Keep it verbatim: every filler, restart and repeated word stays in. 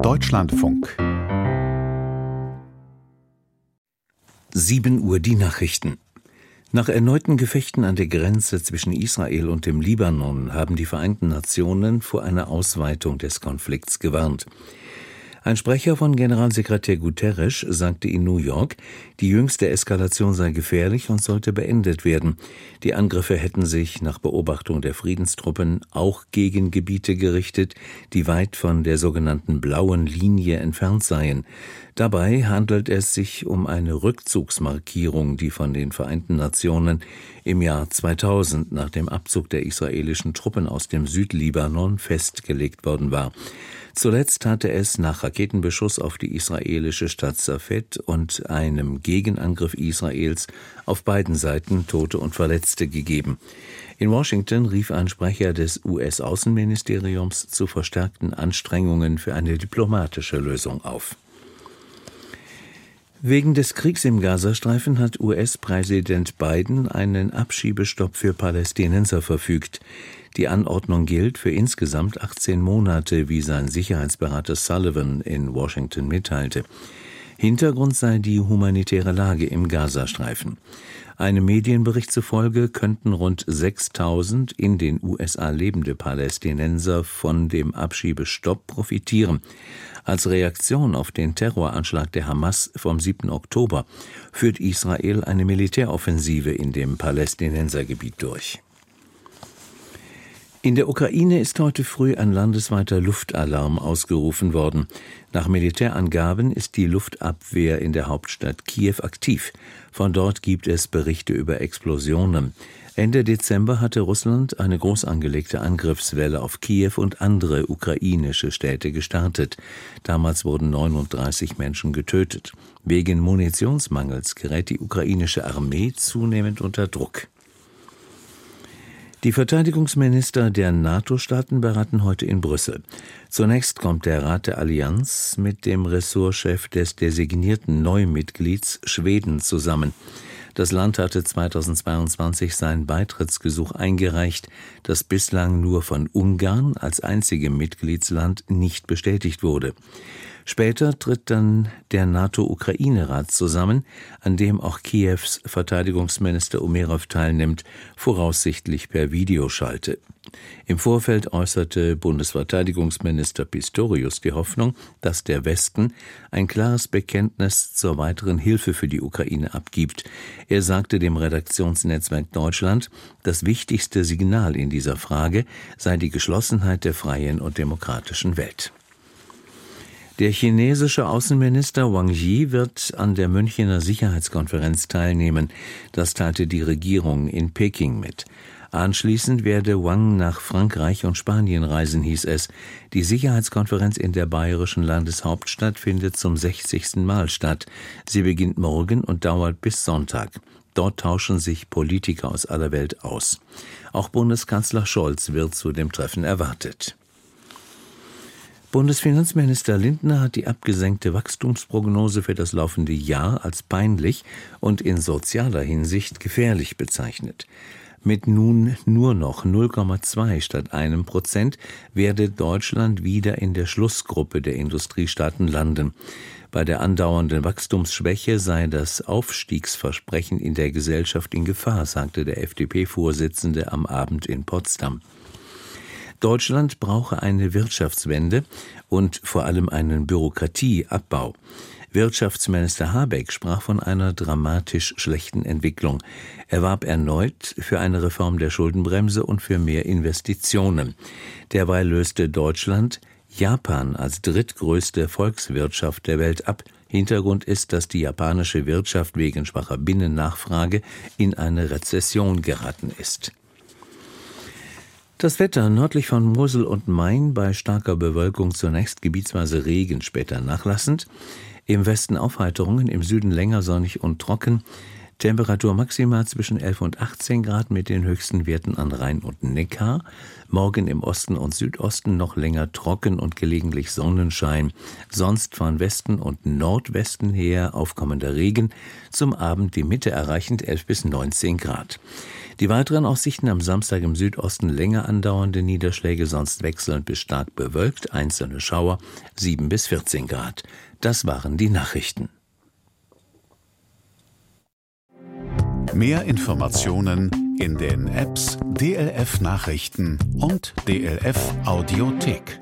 Deutschlandfunk. sieben Uhr die Nachrichten. Nach erneuten Gefechten an der Grenze zwischen Israel und dem Libanon haben die Vereinten Nationen vor einer Ausweitung des Konflikts gewarnt. Ein Sprecher von Generalsekretär Guterres sagte in New York, die jüngste Eskalation sei gefährlich und sollte beendet werden. Die Angriffe hätten sich nach Beobachtung der Friedenstruppen auch gegen Gebiete gerichtet, die weit von der sogenannten blauen Linie entfernt seien. Dabei handelt es sich um eine Rückzugsmarkierung, die von den Vereinten Nationen im Jahr zweitausend nach dem Abzug der israelischen Truppen aus dem Südlibanon festgelegt worden war. Zuletzt hatte es nach Raketenbeschuss auf die israelische Stadt Safed und einem Gegenangriff Israels auf beiden Seiten Tote und Verletzte gegeben. In Washington rief ein Sprecher des U S-Außenministeriums zu verstärkten Anstrengungen für eine diplomatische Lösung auf. Wegen des Kriegs im Gazastreifen hat U S-Präsident Biden einen Abschiebestopp für Palästinenser verfügt. Die Anordnung gilt für insgesamt achtzehn Monate, wie sein Sicherheitsberater Sullivan in Washington mitteilte. Hintergrund sei die humanitäre Lage im Gazastreifen. Einem Medienbericht zufolge könnten rund sechstausend in den U S A lebende Palästinenser von dem Abschiebestopp profitieren. Als Reaktion auf den Terroranschlag der Hamas vom siebten Oktober führt Israel eine Militäroffensive in dem Palästinensergebiet durch. In der Ukraine ist heute früh ein landesweiter Luftalarm ausgerufen worden. Nach Militärangaben ist die Luftabwehr in der Hauptstadt Kiew aktiv. Von dort gibt es Berichte über Explosionen. Ende Dezember hatte Russland eine groß angelegte Angriffswelle auf Kiew und andere ukrainische Städte gestartet. Damals wurden neununddreißig Menschen getötet. Wegen Munitionsmangels gerät die ukrainische Armee zunehmend unter Druck. Die Verteidigungsminister der NATO-Staaten beraten heute in Brüssel. Zunächst kommt der Rat der Allianz mit dem Ressortchef des designierten Neumitglieds Schweden zusammen. Das Land hatte zweitausendzweiundzwanzig sein Beitrittsgesuch eingereicht, das bislang nur von Ungarn als einzigem Mitgliedsland nicht bestätigt wurde. Später tritt dann der NATO-Ukraine-Rat zusammen, an dem auch Kiews Verteidigungsminister Umerov teilnimmt, voraussichtlich per Videoschalte. Im Vorfeld äußerte Bundesverteidigungsminister Pistorius die Hoffnung, dass der Westen ein klares Bekenntnis zur weiteren Hilfe für die Ukraine abgibt. Er sagte dem Redaktionsnetzwerk Deutschland, das wichtigste Signal in dieser Frage sei die Geschlossenheit der freien und demokratischen Welt. Der chinesische Außenminister Wang Yi wird an der Münchener Sicherheitskonferenz teilnehmen. Das teilte die Regierung in Peking mit. Anschließend werde Wang nach Frankreich und Spanien reisen, hieß es. Die Sicherheitskonferenz in der bayerischen Landeshauptstadt findet zum sechzigsten Mal statt. Sie beginnt morgen und dauert bis Sonntag. Dort tauschen sich Politiker aus aller Welt aus. Auch Bundeskanzler Scholz wird zu dem Treffen erwartet. Bundesfinanzminister Lindner hat die abgesenkte Wachstumsprognose für das laufende Jahr als peinlich und in sozialer Hinsicht gefährlich bezeichnet. Mit nun nur noch null Komma zwei statt einem Prozent werde Deutschland wieder in der Schlussgruppe der Industriestaaten landen. Bei der andauernden Wachstumsschwäche sei das Aufstiegsversprechen in der Gesellschaft in Gefahr, sagte der F D P-Vorsitzende am Abend in Potsdam. Deutschland brauche eine Wirtschaftswende und vor allem einen Bürokratieabbau. Wirtschaftsminister Habeck sprach von einer dramatisch schlechten Entwicklung. Er warb erneut für eine Reform der Schuldenbremse und für mehr Investitionen. Derweil löste Deutschland Japan als drittgrößte Volkswirtschaft der Welt ab. Hintergrund ist, dass die japanische Wirtschaft wegen schwacher Binnennachfrage in eine Rezession geraten ist. Das Wetter nördlich von Mosel und Main bei starker Bewölkung zunächst gebietsweise Regen, später nachlassend. Im Westen Aufheiterungen, im Süden länger sonnig und trocken. Temperatur maximal zwischen elf und achtzehn Grad mit den höchsten Werten an Rhein und Neckar. Morgen im Osten und Südosten noch länger trocken und gelegentlich Sonnenschein. Sonst von Westen und Nordwesten her aufkommender Regen. Zum Abend die Mitte erreichend elf bis neunzehn Grad. Die weiteren Aussichten: am Samstag im Südosten länger andauernde Niederschläge, sonst wechselnd bis stark bewölkt, einzelne Schauer, sieben bis vierzehn Grad. Das waren die Nachrichten. Mehr Informationen in den Apps D L F Nachrichten und D L F Audiothek.